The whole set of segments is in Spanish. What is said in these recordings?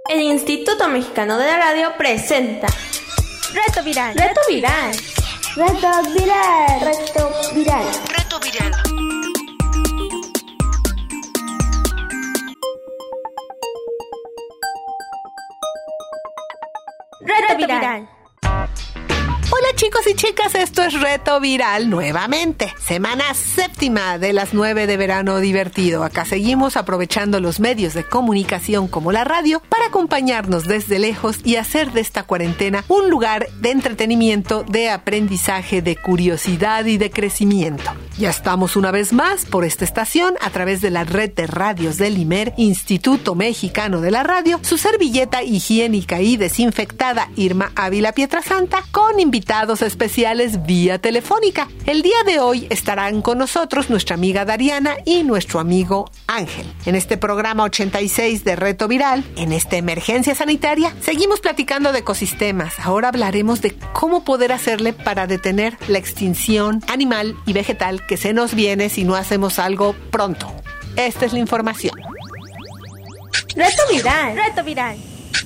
El Instituto Mexicano de la Radio presenta Reto Viral. Reto Viral. Reto Viral. Reto Viral. Reto Viral. Reto Viral. Hola chicos y chicas, esto es Reto Viral nuevamente. Semana séptima de las 9 de verano divertido. Acá seguimos aprovechando los medios de comunicación como la radio para acompañarnos desde lejos y hacer de esta cuarentena un lugar de entretenimiento, de aprendizaje, de curiosidad y de crecimiento. Ya estamos una vez más por esta estación a través de la red de radios del IMER, Instituto Mexicano de la Radio, su servilleta higiénica y desinfectada Irma Ávila Pietrasanta, con invitados especiales vía telefónica. El día de hoy estarán con nosotros nuestra amiga Dariana y nuestro amigo Ángel. En este programa 86 de Reto Viral, en esta emergencia sanitaria, seguimos platicando de ecosistemas. Ahora hablaremos de cómo poder hacerle para detener la extinción animal y vegetal que se nos viene si no hacemos algo pronto. Esta es la información. Reto Viral. Reto Viral.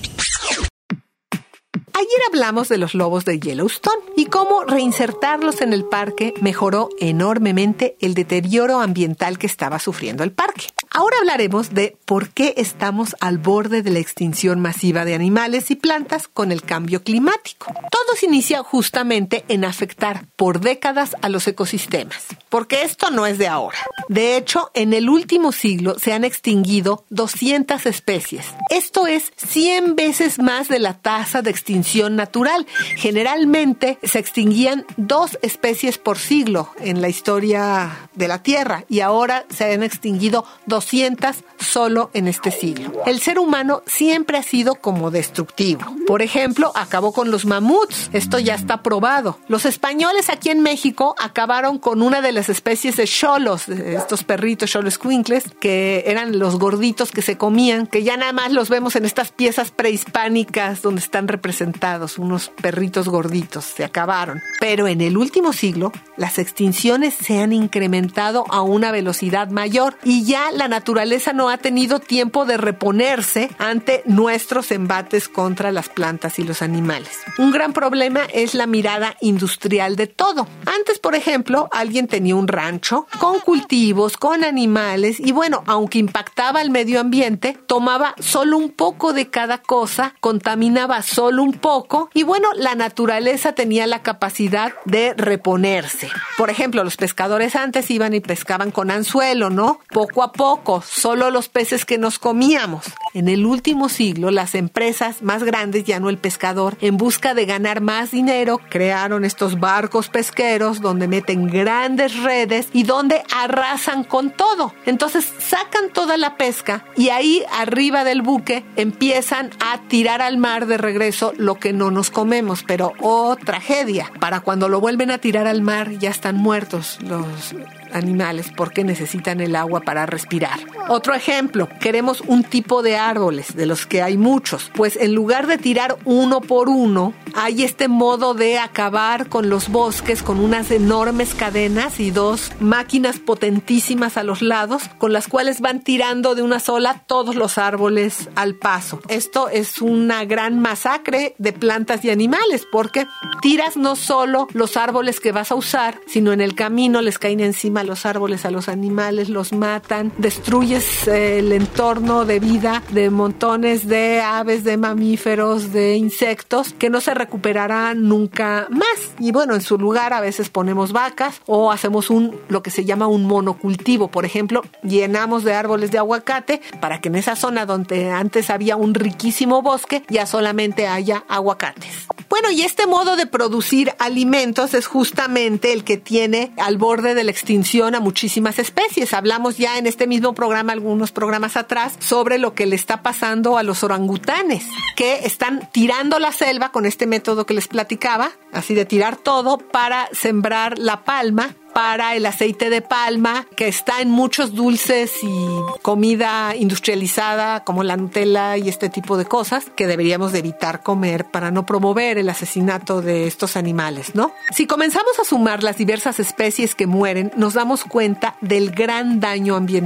Ayer hablamos de los lobos de Yellowstone y cómo reinsertarlos en el parque mejoró enormemente el deterioro ambiental que estaba sufriendo el parque. Ahora hablaremos de por qué estamos al borde de la extinción masiva de animales y plantas con el cambio climático. Todo se inicia justamente en afectar por décadas a los ecosistemas, porque esto no es de ahora. De hecho, en el último siglo se han extinguido 200 especies. Esto es 100 veces más de la tasa de extinción natural. Generalmente se extinguían 2 especies por siglo en la historia de la Tierra y ahora se han extinguido 200 solo en este siglo. El ser humano siempre ha sido como destructivo. Por ejemplo, acabó con los mamuts. Esto ya está probado. Los españoles aquí en México acabaron con una de las especies de xolos, estos perritos xoloscuincles, que eran los gorditos que se comían, que ya nada más los vemos en estas piezas prehispánicas donde están representados, unos perritos gorditos. Se acabaron. Pero en el último siglo, las extinciones se han incrementado a una velocidad mayor y ya la naturaleza no ha tenido tiempo de reponerse ante nuestros embates contra las plantas y los animales. Un gran problema es la mirada industrial de todo. Antes, por ejemplo, alguien tenía un rancho con cultivos, con animales y bueno, aunque impactaba el medio ambiente, tomaba solo un poco de cada cosa, contaminaba solo un poco y bueno, la naturaleza tenía la capacidad de reponerse. Por ejemplo, los pescadores antes iban y pescaban con anzuelo, ¿no? Poco a poco, solo los peces que nos comíamos. En el último siglo, las empresas más grandes, ya no el pescador, en busca de ganar más dinero, crearon estos barcos pesqueros donde meten grandes redes y donde arrasan con todo. Entonces sacan toda la pesca y ahí arriba del buque empiezan a tirar al mar de regreso lo que no nos comemos, pero tragedia. Para cuando lo vuelven a tirar al mar ya están muertos los animales porque necesitan el agua para respirar. Otro ejemplo, queremos un tipo de árboles, de los que hay muchos. Pues en lugar de tirar uno por uno, hay este modo de acabar con los bosques con unas enormes cadenas y 2 máquinas potentísimas a los lados con las cuales van tirando de una sola todos los árboles al paso. Esto es una gran masacre de plantas y animales porque tiras no solo los árboles que vas a usar, sino en el camino les caen encima los árboles a los animales, los matan, destruyes el entorno de vida de montones de aves, de mamíferos, de insectos que no se recuperarán nunca más. Y bueno, en su lugar a veces ponemos vacas o hacemos lo que se llama un monocultivo. Por ejemplo, llenamos de árboles de aguacate para que en esa zona donde antes había un riquísimo bosque ya solamente haya aguacates. Bueno, y este modo de producir alimentos es justamente el que tiene al borde de la extinción a muchísimas especies. Hablamos ya en este mismo programa, algunos programas atrás, sobre lo que le está pasando a los orangutanes, que están tirando la selva con este método que les platicaba, así de tirar todo para sembrar la palma, para el aceite de palma, que está en muchos dulces y comida industrializada como la Nutella y este tipo de cosas que deberíamos de evitar comer para no promover el asesinato de estos animales, ¿no? Si comenzamos a sumar las diversas especies que mueren, nos damos cuenta del gran daño ambiental.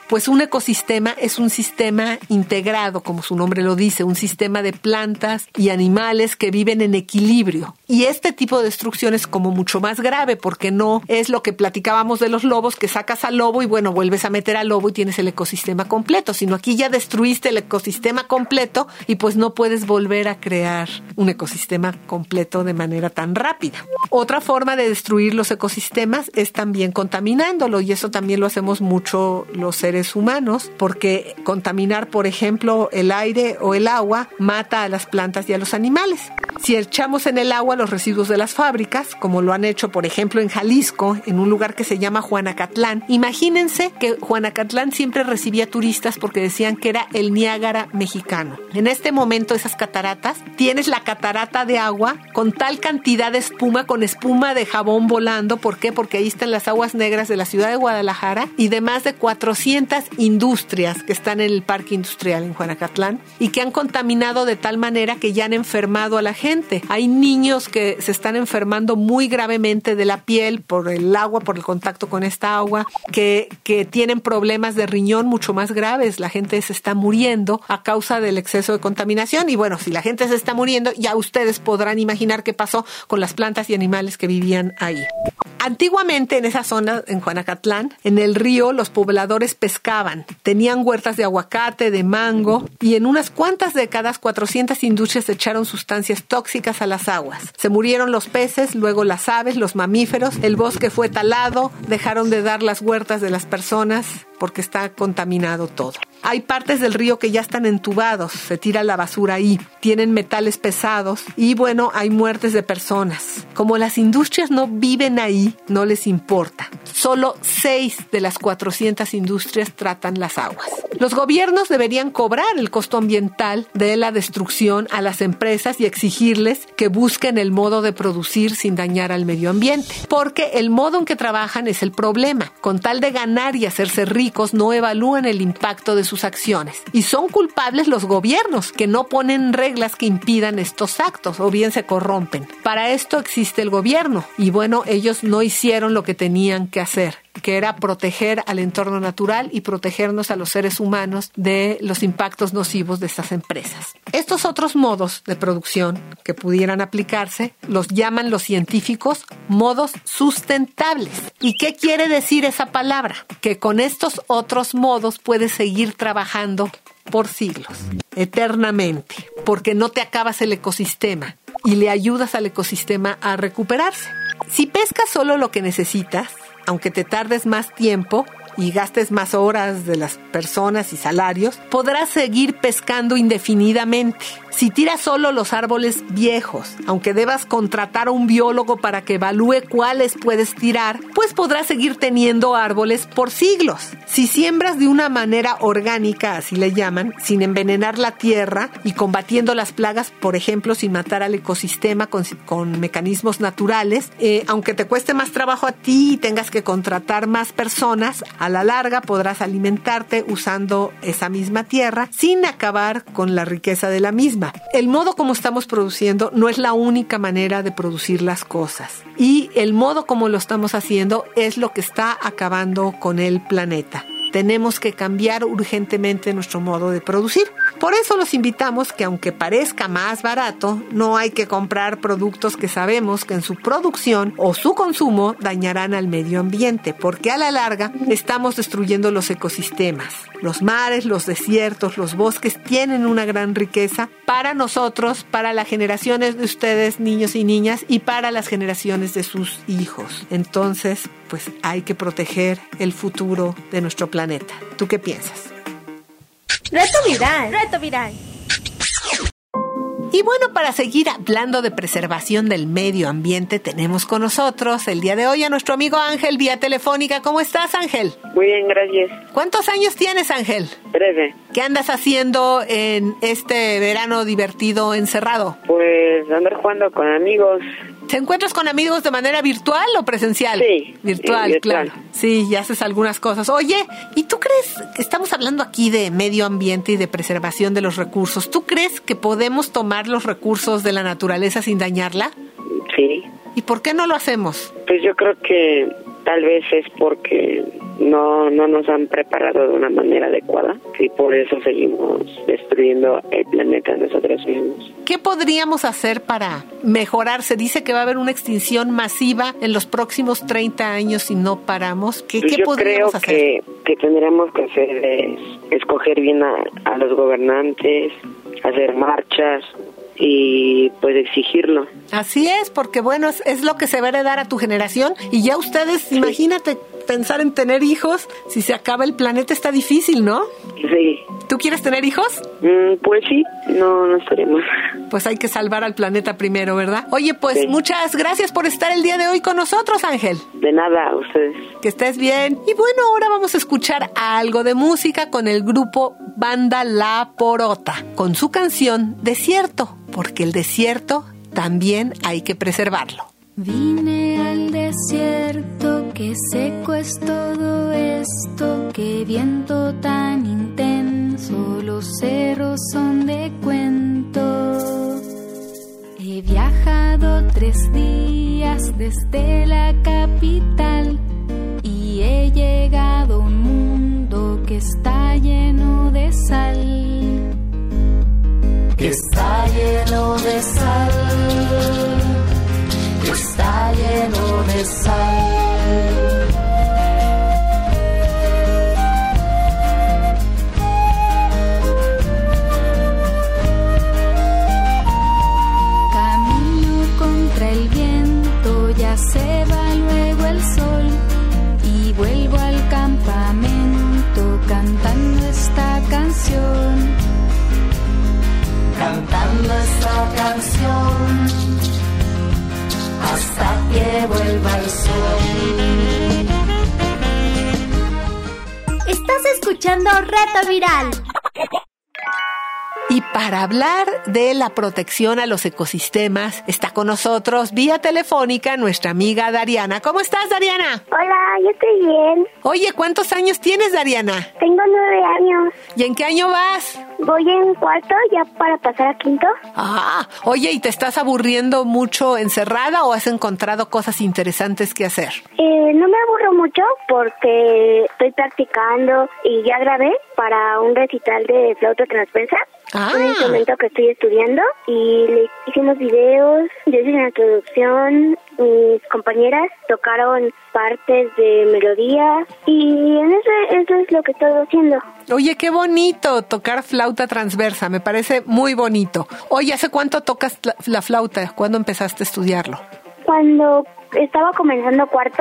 Pues un ecosistema es un sistema integrado, como su nombre lo dice, un sistema de plantas y animales que viven en equilibrio. Y este tipo de destrucción es como mucho más grave, porque no es lo que platicábamos de los lobos, que sacas al lobo y bueno, vuelves a meter al lobo y tienes el ecosistema completo, sino aquí ya destruiste el ecosistema completo y pues no puedes volver a crear un ecosistema completo de manera tan rápida. Otra forma de destruir los ecosistemas es también contaminándolo, y eso también lo hacemos mucho los seres humanos, porque contaminar, por ejemplo, el aire o el agua mata a las plantas y a los animales. Si echamos en el agua los residuos de las fábricas, como lo han hecho, por ejemplo, en Jalisco, en un lugar que se llama Juanacatlán, imagínense que Juanacatlán siempre recibía turistas porque decían que era el Niágara mexicano. En este momento, esas cataratas, tienes la catarata de agua con tal cantidad de espuma, con espuma de jabón volando. ¿Por qué? Porque ahí están las aguas negras de la ciudad de Guadalajara y de más de 400 industrias que están en el parque industrial en Juanacatlán y que han contaminado de tal manera que ya han enfermado a la gente. Hay niños que se están enfermando muy gravemente de la piel por el agua, por el contacto con esta agua, que tienen problemas de riñón mucho más graves. La gente se está muriendo a causa del exceso de contaminación. Y bueno, si la gente se está muriendo, ya ustedes podrán imaginar qué pasó con las plantas y animales que vivían ahí. Antiguamente en esa zona, en Juanacatlán, en el río, los pobladores pescaban. Tenían huertas de aguacate, de mango, y en unas cuantas décadas 400 industrias echaron sustancias tóxicas a las aguas. Se murieron los peces, luego las aves, los mamíferos, el bosque fue talado, dejaron de dar las huertas de las personas porque está contaminado todo. Hay partes del río que ya están entubados, se tira la basura ahí, tienen metales pesados y bueno, hay muertes de personas. Como las industrias no viven ahí, no les importa. Solo 6 de las 400 industrias tratan las aguas. Los gobiernos deberían cobrar el costo ambiental de la destrucción a las empresas y exigirles que busquen el modo de producir sin dañar al medio ambiente, porque el modo en que trabajan es el problema. Con tal de ganar y hacerse ricos, no evalúan el impacto de sus acciones. Y son culpables los gobiernos, que no ponen reglas que impidan estos actos o bien se corrompen. Para esto existe el gobierno y bueno, ellos no hicieron lo que tenían que hacer, que era proteger al entorno natural y protegernos a los seres humanos de los impactos nocivos de estas empresas. Estos otros modos de producción que pudieran aplicarse los llaman los científicos modos sustentables. ¿Y qué quiere decir esa palabra? Que con estos otros modos puedes seguir trabajando por siglos, eternamente, porque no te acabas el ecosistema y le ayudas al ecosistema a recuperarse. Si pescas solo lo que necesitas, aunque te tardes más tiempo y gastes más horas de las personas y salarios, podrás seguir pescando indefinidamente. Si tiras solo los árboles viejos, aunque debas contratar a un biólogo para que evalúe cuáles puedes tirar, pues podrás seguir teniendo árboles por siglos. Si siembras de una manera orgánica, así le llaman, sin envenenar la tierra y combatiendo las plagas, por ejemplo, sin matar al ecosistema con mecanismos naturales, aunque te cueste más trabajo a ti y tengas que contratar más personas, a la larga podrás alimentarte usando esa misma tierra sin acabar con la riqueza de la misma. El modo como estamos produciendo no es la única manera de producir las cosas. Y el modo como lo estamos haciendo es lo que está acabando con el planeta. Tenemos que cambiar urgentemente nuestro modo de producir. Por eso los invitamos que, aunque parezca más barato, no hay que comprar productos que sabemos que en su producción o su consumo dañarán al medio ambiente, porque a la larga estamos destruyendo los ecosistemas. Los mares, los desiertos, los bosques tienen una gran riqueza para nosotros, para las generaciones de ustedes, niños y niñas, y para las generaciones de sus hijos. Entonces, pues hay que proteger el futuro de nuestro planeta. ¿Tú qué piensas? Reto viral. Reto viral. Y bueno, para seguir hablando de preservación del medio ambiente, tenemos con nosotros el día de hoy a nuestro amigo Ángel vía telefónica. ¿Cómo estás, Ángel? Muy bien, gracias. ¿Cuántos años tienes, Ángel? 13. ¿Qué andas haciendo en este verano divertido encerrado? Pues andar jugando con amigos. ¿Te encuentras con amigos de manera virtual o presencial? Sí. Virtual, claro. Sí, y haces algunas cosas. Oye, ¿y tú crees, estamos hablando aquí de medio ambiente y de preservación de los recursos, ¿tú crees que podemos tomar los recursos de la naturaleza sin dañarla? Sí. ¿Y por qué no lo hacemos? Pues yo creo que tal vez es porque no nos han preparado de una manera adecuada y por eso seguimos destruyendo el planeta nosotros mismos. ¿Qué podríamos hacer para mejorar? Se dice que va a haber una extinción masiva en los próximos 30 años si no paramos. ¿Qué podríamos hacer? Yo creo que tendríamos que hacer es escoger bien a los gobernantes, hacer marchas y pues exigirlo. Así es, porque bueno, es lo que se va a heredar a tu generación y ya ustedes, sí. Imagínate pensar en tener hijos, si se acaba el planeta está difícil, ¿no? Sí. ¿Tú quieres tener hijos? Pues sí, no estaremos. Pues hay que salvar al planeta primero, ¿verdad? Oye, pues sí. Muchas gracias por estar el día de hoy con nosotros, Ángel. De nada, a ustedes. Que estés bien. Y bueno, ahora vamos a escuchar algo de música con el grupo Banda La Porota, con su canción Desierto, porque el desierto también hay que preservarlo. Vine al desierto, que seco es todo esto, que viento tan intenso, los cerros son de cuento. He viajado 3 días desde la capital y he llegado a un mundo que está lleno de sal, que está lleno de sal. Está lleno de sal. Camino contra el viento, ya se va luego el sol y vuelvo al campamento cantando esta canción. Cantando esta canción. Hasta que vuelva el sol. Estás escuchando Reto Viral. Y para hablar de la protección a los ecosistemas, está con nosotros vía telefónica nuestra amiga Dariana. ¿Cómo estás, Dariana? Hola, yo estoy bien. Oye, ¿cuántos años tienes, Dariana? Tengo 9 años. ¿Y en qué año vas? Voy en 4, ya para pasar a 5. Oye, ¿y te estás aburriendo mucho encerrada o has encontrado cosas interesantes que hacer? No me aburro mucho porque estoy practicando y ya grabé para un recital de flauta transversa. Un instrumento que estoy estudiando y le hicimos videos, yo hice una introducción, mis compañeras tocaron partes de melodía y en eso es lo que estoy haciendo. Oye, qué bonito tocar flauta transversa, me parece muy bonito. Oye, ¿hace cuánto tocas la flauta? ¿Cuándo empezaste a estudiarlo? Cuando estaba comenzando 4,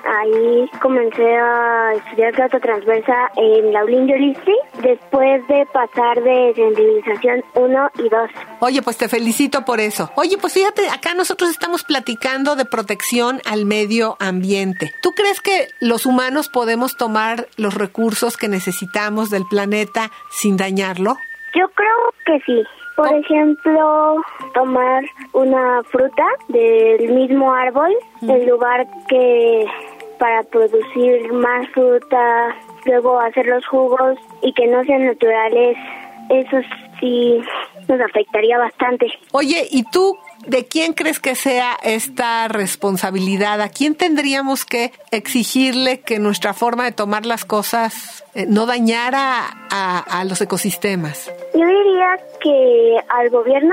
ahí comencé a estudiar flauta transversa en la Laulín Yolistli, después de pasar de sensibilización 1 y 2. Oye, pues te felicito por eso. Oye, pues fíjate, acá nosotros estamos platicando de protección al medio ambiente. ¿Tú crees que los humanos podemos tomar los recursos que necesitamos del planeta sin dañarlo? Yo creo que sí. Por ejemplo, tomar una fruta del mismo árbol en lugar que para producir más fruta, luego hacer los jugos y que no sean naturales, eso sí nos afectaría bastante. Oye, ¿y tú de quién crees que sea esta responsabilidad? ¿A quién tendríamos que exigirle que nuestra forma de tomar las cosas no dañara a los ecosistemas? Yo diría que al gobierno,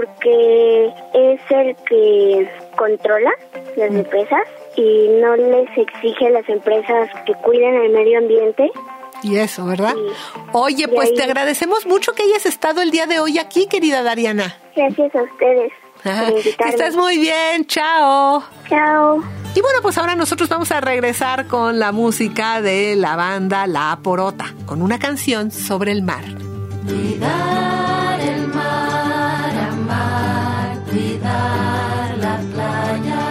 porque es el que controla las empresas y no les exige a las empresas que cuiden el medio ambiente. Y eso, ¿verdad? Sí. Oye, pues te agradecemos mucho que hayas estado el día de hoy aquí, querida Dariana. Gracias a ustedes por invitarme. Que estés muy bien, chao. Chao. Y bueno, pues ahora nosotros vamos a regresar con la música de la banda La Porota, con una canción sobre el mar. Cuidar el mar, amar, cuidar la playa.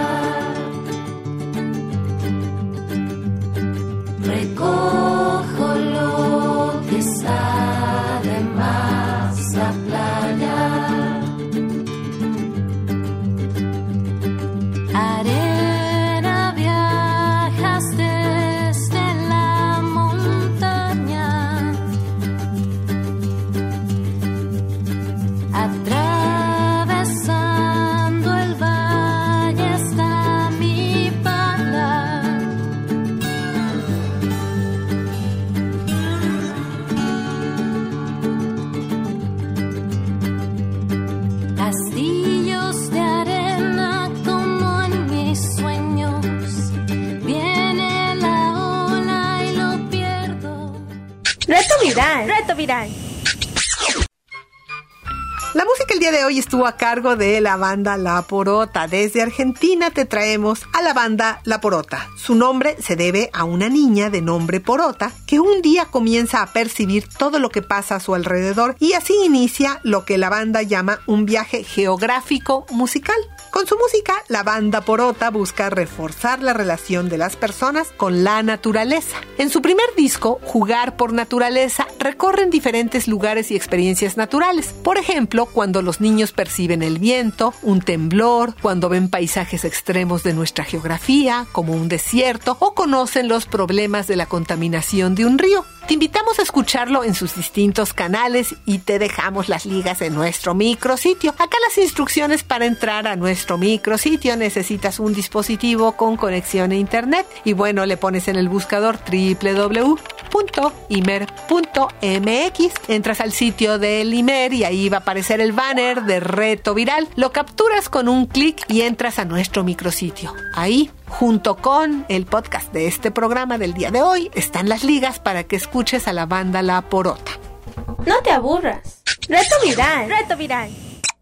Recojo lo que está de más la playa. Arena viajas desde la montaña, atravesando el valle está mi pala. Viral. La música el día de hoy estuvo a cargo de la banda La Porota. Desde Argentina te traemos a la banda La Porota. Su nombre se debe a una niña de nombre Porota que un día comienza a percibir todo lo que pasa a su alrededor y así inicia lo que la banda llama un viaje geográfico musical. Con su música, la banda Porota busca reforzar la relación de las personas con la naturaleza. En su primer disco, Jugar por Naturaleza, recorren diferentes lugares y experiencias naturales. Por ejemplo, cuando los niños perciben el viento, un temblor, cuando ven paisajes extremos de nuestra geografía, como un desierto, o conocen los problemas de la contaminación de un río. Te invitamos a escucharlo en sus distintos canales y te dejamos las ligas en nuestro micrositio. Acá las instrucciones para entrar a nuestro micrositio. Necesitas un dispositivo con conexión a internet y bueno, le pones en el buscador www.imer.mx, entras al sitio del Imer y ahí va a aparecer el banner de Reto Viral. Lo capturas con un clic y entras a nuestro micrositio. Ahí, junto con el podcast de este programa del día de hoy, están las ligas para que escuches a la banda La Porota. No te aburras. Reto Viral. Reto Viral.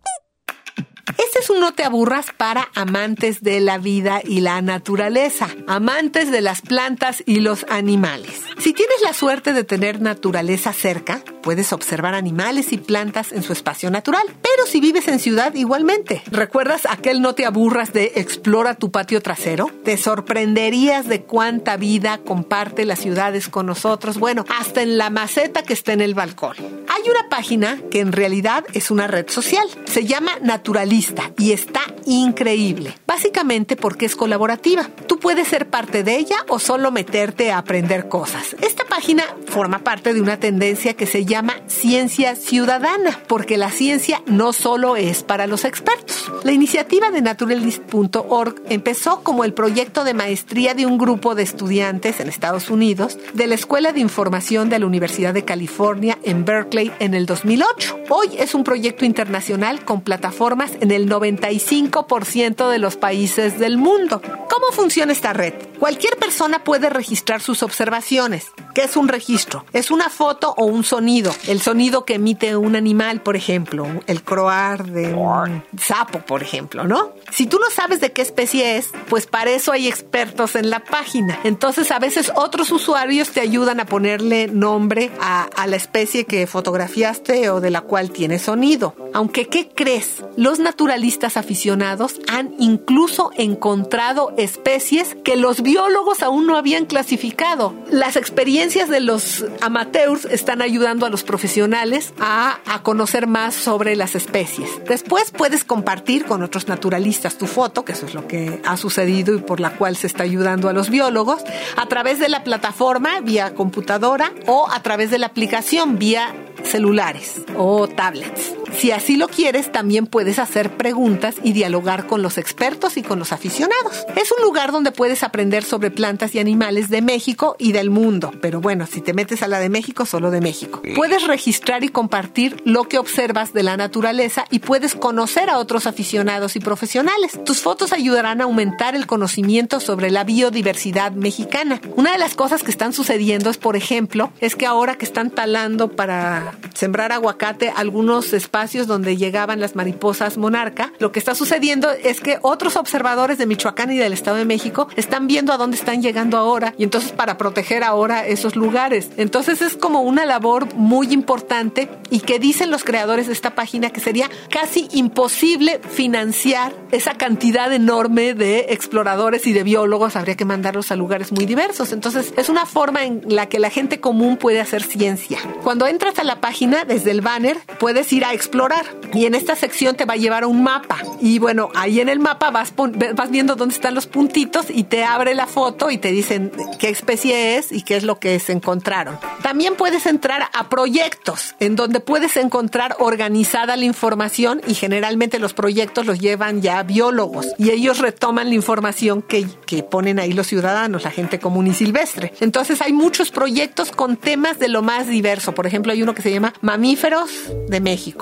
Este es un no te aburras para amantes de la vida y la naturaleza, amantes de las plantas y los animales. Si tienes la suerte de tener naturaleza cerca, puedes observar animales y plantas en su espacio natural. Pero si vives en ciudad, igualmente. ¿Recuerdas aquel no te aburras de explora tu patio trasero? Te sorprenderías de cuánta vida comparte las ciudades con nosotros. Bueno, hasta en la maceta que está en el balcón. Hay una página que en realidad es una red social. Se llama Naturalista y está increíble. Básicamente porque es colaborativa. Tú puedes ser parte de ella o solo meterte a aprender cosas. Esta página forma parte de una tendencia que se llama ciencia ciudadana, porque la ciencia no solo es para los expertos. La iniciativa de Naturalist.org empezó como el proyecto de maestría de un grupo de estudiantes en Estados Unidos de la Escuela de Información de la Universidad de California en Berkeley en el 2008. Hoy es un proyecto internacional con plataformas en el 95% de los países del mundo. ¿Cómo funciona esta red? Cualquier persona puede registrar sus observaciones. ¿Qué es un registro? Es una foto o un sonido. El sonido que emite un animal, por ejemplo, el croar de un sapo, por ejemplo, ¿no? Si tú no sabes de qué especie es, pues para eso hay expertos en la página. Entonces, a veces otros usuarios te ayudan a ponerle nombre a la especie que fotografiaste o de la cual tiene sonido. Aunque, ¿qué crees? Los naturalistas aficionados han incluso encontrado especies que los biólogos aún no habían clasificado. Las experiencias de los amateurs están ayudando a los profesionales a conocer más sobre las especies. Después puedes compartir con otros naturalistas tu foto, que eso es lo que ha sucedido y por la cual se está ayudando a los biólogos, a través de la plataforma vía computadora o a través de la aplicación vía celulares o tablets. Si así lo quieres, también puedes hacer preguntas y dialogar con los expertos y con los aficionados. Es un lugar donde puedes aprender sobre plantas y animales de México y del mundo. Pero bueno, si te metes a la de México, solo de México. Puedes registrar y compartir lo que observas de la naturaleza y puedes conocer a otros aficionados y profesionales. Tus fotos ayudarán a aumentar el conocimiento sobre la biodiversidad mexicana. Una de las cosas que están sucediendo es, por ejemplo, es que ahora que están talando para sembrar aguacate algunos espacios donde llegaban las mariposas monarca, lo que está sucediendo es que otros observadores de Michoacán y del Estado de México están viendo a dónde están llegando ahora y entonces para proteger ahora esos lugares. Entonces es como una labor muy importante y que dicen los creadores de esta página que sería casi imposible financiar esa cantidad enorme de exploradores y de biólogos. Habría que mandarlos a lugares muy diversos. Entonces es una forma en la que la gente común puede hacer ciencia. Cuando entras a la página, desde el banner, puedes ir a explorar y en esta sección te va a llevar a un mapa y bueno, ahí en el mapa vas viendo dónde están los puntitos y te abre la foto y te dicen qué especie es y qué es lo que se encontraron. También puedes entrar a proyectos en donde puedes encontrar organizada la información y generalmente los proyectos los llevan ya biólogos y ellos retoman la información que ponen ahí los ciudadanos, la gente común y silvestre. Entonces hay muchos proyectos con temas de lo más diverso. Por ejemplo, hay uno que se llama Mamíferos de México,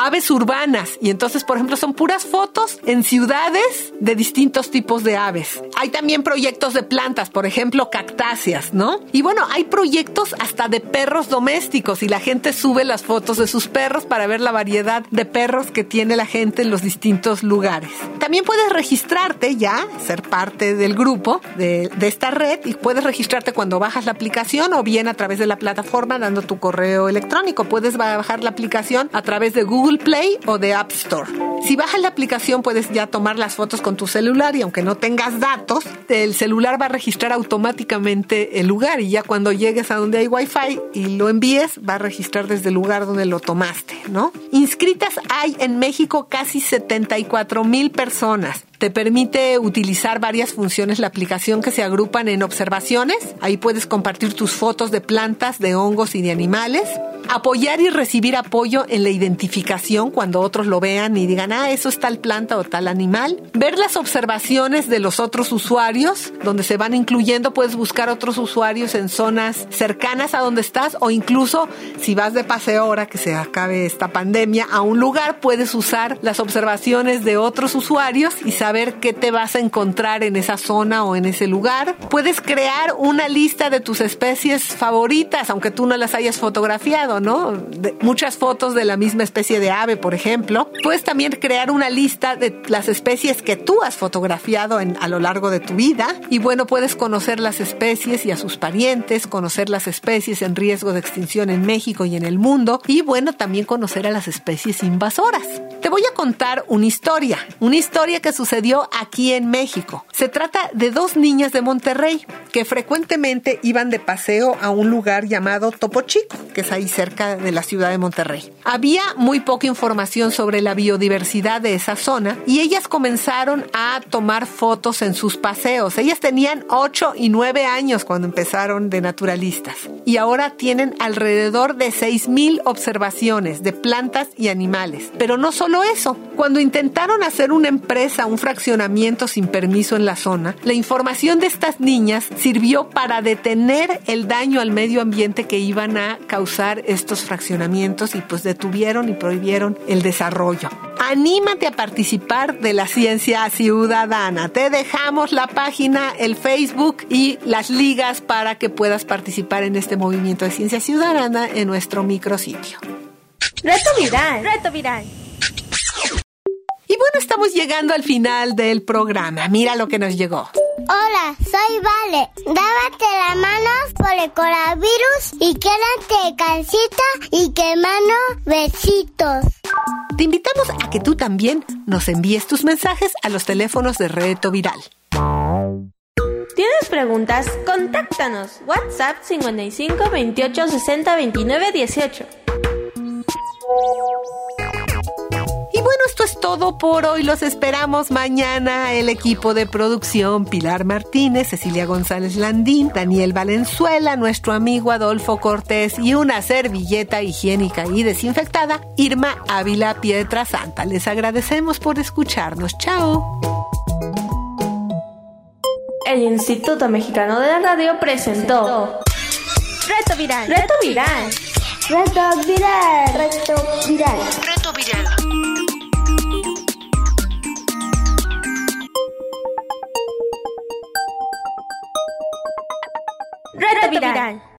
aves urbanas. Y entonces, por ejemplo, son puras fotos en ciudades de distintos tipos de aves. Hay también proyectos de plantas, por ejemplo, cactáceas, ¿no? Y bueno, hay proyectos hasta de perros domésticos y la gente sube las fotos de sus perros para ver la variedad de perros que tiene la gente en los distintos lugares. También puedes registrarte ya, ser parte del grupo de esta red, y puedes registrarte cuando bajas la aplicación o bien a través de la plataforma dando tu correo electrónico. Puedes bajar la aplicación a través de Google Play o de App Store. Si bajas la aplicación puedes ya tomar las fotos con tu celular y aunque no tengas datos, el celular va a registrar automáticamente el lugar y ya cuando llegues a donde hay Wi-Fi y lo envíes, va a registrar desde el lugar donde lo tomaste, ¿no? Inscritas hay en México casi 74,000 personas. Te permite utilizar varias funciones la aplicación que se agrupan en observaciones. Ahí puedes compartir tus fotos de plantas, de hongos y de animales. Apoyar y recibir apoyo en la identificación cuando otros lo vean y digan, eso es tal planta o tal animal. Ver las observaciones de los otros usuarios, donde se van incluyendo. Puedes buscar otros usuarios en zonas cercanas a donde estás o incluso si vas de paseo ahora que se acabe esta pandemia a un lugar, puedes usar las observaciones de otros usuarios y saber qué te vas a encontrar en esa zona o en ese lugar. Puedes crear una lista de tus especies favoritas, aunque tú no las hayas fotografiado, ¿no? Muchas fotos de la misma especie de ave, por ejemplo. Puedes también crear una lista de las especies que tú has fotografiado a lo largo de tu vida. Y bueno, puedes conocer las especies y a sus parientes, conocer las especies en riesgo de extinción en México y en el mundo. Y bueno, también conocer a las especies invasoras. Te voy a contar una historia que sucedió aquí en México. Se trata de 2 niñas de Monterrey que frecuentemente iban de paseo a un lugar llamado Topo Chico, que es ahí cerca de la ciudad de Monterrey. Había muy poca información sobre la biodiversidad de esa zona y ellas comenzaron a tomar fotos en sus paseos. Ellas tenían 8 y 9 años cuando empezaron de naturalistas y ahora tienen alrededor de 6,000 observaciones de plantas y animales. Pero no solo eso, cuando intentaron hacer una empresa, un fraccionamiento sin permiso en la zona, la información de estas niñas sirvió para detener el daño al medio ambiente que iban a causar estos fraccionamientos y pues detuvieron y prohibieron el desarrollo. Anímate a participar de la ciencia ciudadana. Te dejamos la página, el Facebook y las ligas para que puedas participar en este movimiento de ciencia ciudadana en nuestro micrositio. Reto viral. Reto viral. Y bueno, estamos llegando al final del programa. Mira lo que nos llegó. Hola, soy Vale. Lávate las manos por el coronavirus y quédate calcita y quemando besitos. Te invitamos a que tú también nos envíes tus mensajes a los teléfonos de Reto Viral. ¿Tienes preguntas? Contáctanos. WhatsApp 55 28 60 29 18. Y bueno, esto es todo por hoy. Los esperamos mañana. El equipo de producción: Pilar Martínez, Cecilia González Landín, Daniel Valenzuela, nuestro amigo Adolfo Cortés y una servilleta higiénica y desinfectada, Irma Ávila Pietrasanta. Les agradecemos por escucharnos. Chao. El Instituto Mexicano de la Radio presentó Reto Viral. Reto Viral. Reto viral. Reto viral. Reto viral. Reto Viral.